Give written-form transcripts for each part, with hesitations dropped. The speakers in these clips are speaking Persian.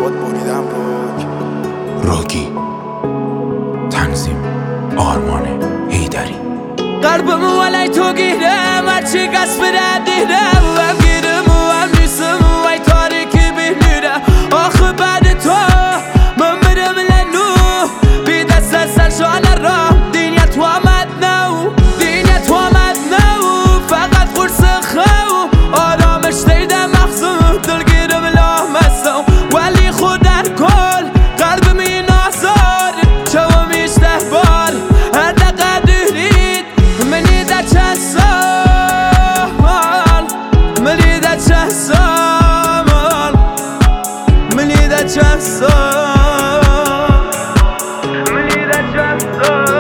باد بریدم راگی تنظیم آرمان هیدری قلبم ولی تو گیرم هرچی قصد دیرم و گیرم و هم نیستم وی تاریکی بمیرم آخه بعد تو من برم لنو بی دست سرشان را دینیا تو آمد نو دینیا تو آمد نو فقط خورس خو آرامش دیدم مخصوم دلگیرم لامستم ولی خود در کل قلبم این آزار چو میشته بار هر دقیقه دورید منی در چند سال منی در چند سال منی در چند سال منی در چند سال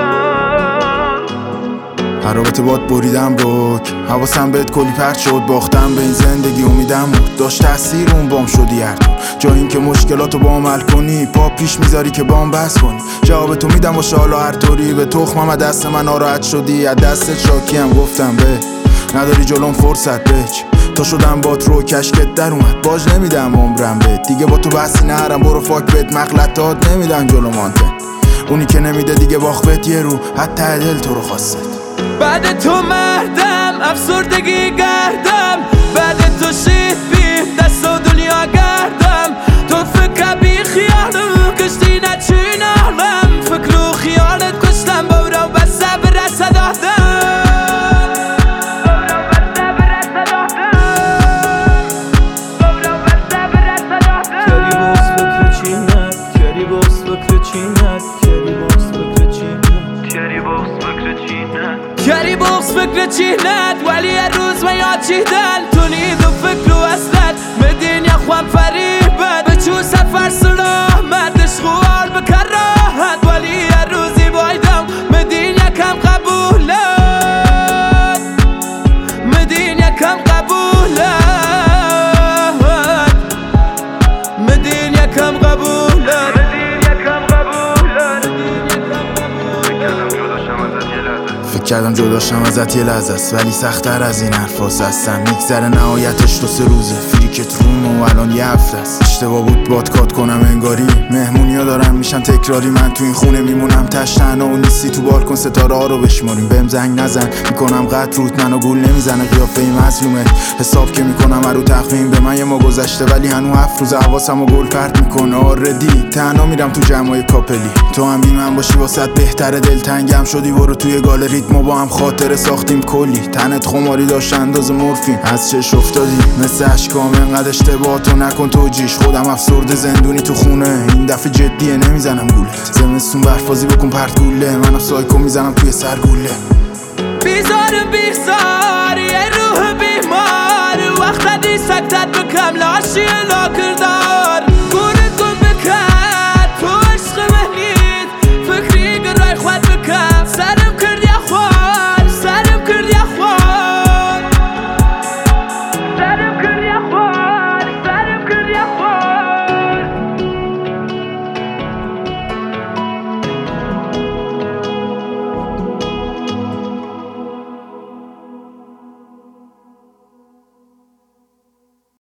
هر رابطه باد بریدم روک حواسم بهت کلی پرت شد باختم به این زندگی امیدم بود داشت تاثیر اون بام شدی هر طور جا این که مشکلاتو با عمل کنی پا پیش میذاری که بام بس کنی جواب تو میدم باشه حالا هر طوری به تخمم از دست من ناراحت شدی از دستت شاکیم گفتم به نداری جلوم فرصت بچ تا شدم با رو کشکت در اومد باج نمیدم عمرم بهت دیگه با تو بحثی نرم برو فاک بهت مغلطات نمیدن جلو مانتن اونی که نمیده دیگه باخت یه رو حتی دل تو رو خواست بعد تو مردم افسردگی گردم بعد تو شیبیم دست و دنیا گردم تو فکر بی خیالم کشتی نچینالم فکر و خیالت کشتم بورا و صبر صدادم کری بغز فکر چینت ولی هر روز من یاد چیدن تو نید و فکر و اصلت مدین یا خوام فریبت به چون سفر سلامت اشغوال بکر راحت ولی هر روزی بایدم مدین یکم قبولت مدین یکم قبولت مدین یکم قبولت فکر کردم جداشم ازت یه لحظه است ولی سخت‌تر از این حرفاس هستم میگذره نهایتش 2-3 روزه فریکت روم و الان یه هفته است اشتباه بود باد کات کنم انگاری مهمونیا دارن میشن تکراری من تو این خونه میمونم تشتنا و نیستی تو بالکن ستاره ها رو بشماریم بهم زنگ نزن میکنم قطع روت منو گول نمیزنه قیافه مظلومه حساب که میکنم رو تقویم به من یه ما گذشته ولی هنو 7 روز حواسمو گل پرت میکنه آردی تنها میرم تو جمعای کاپلی تو هم بی من باشی واسط بهتره دلتنگم شدی برو توی گالریت ما با هم خاطره ساختیم کلی تنت خماری داشت انداز مورفین از چش افتادی مثل اشکام انقدر اشتباهاتو نکن توجیش خودم افسرده زندونی تو خونه این دفعه جدیه نمیزنم گولت زمستون برفازی بکن پرت گوله منم سایکو میزنم توی سر گوله بیزارم بیزار یه روح بیمار وقت دی سکتت بکم لاشی لا کردار